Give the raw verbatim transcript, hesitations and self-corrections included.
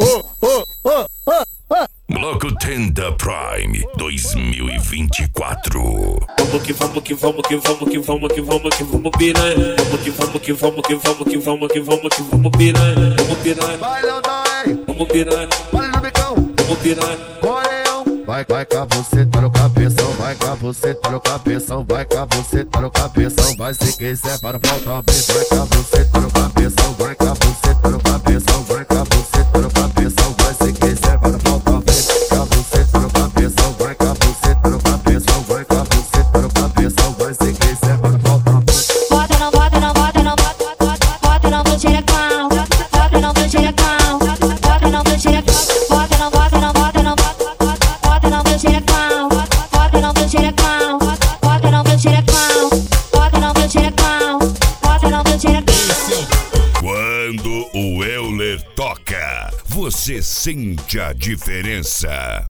oh, oh, oh, oh, oh. Bloco trinta Prime dois mil e vinte e quatro. Vamos que vamos que vamos que vamos que vamos que vamos que vamos piranha. Vamos que vamos que vamos que vamos que vamos que vamos que vamos piranha. Vamos piranha. Vai, Leonardo, Vamos piranha. vai no bicão. Vamos piranha. Coreão. Vai, vai cá, você tá no cabeção. Vai cá, você tá no cabeção. Vai cá, você tá no cabeção. Vai se quiser para voltar bem. Vai cá, você tá no cabeção. Vai cá, você tá no cabeção. Vai cá, você tá no cabeção. Vai se quiser para voltar bem. Cá, você tá no cabeção. Vai cá, você tá no cabeção. Vai cá, você tá no cabeção. Vai se quiser para voltar bem. Bota não, bota não, bota não, bota, bota, bota não pro xerecão. Bota não pro xerecão. Bota não pro xerecão. Bota não, bota não, bota não, bota, bota não pro xerecão. Bota não pro xerecão. Bota não pro xerecão. Bota não pro xerecão. Bota não pro xerecão. Quando o Euler toca, você sente a diferença.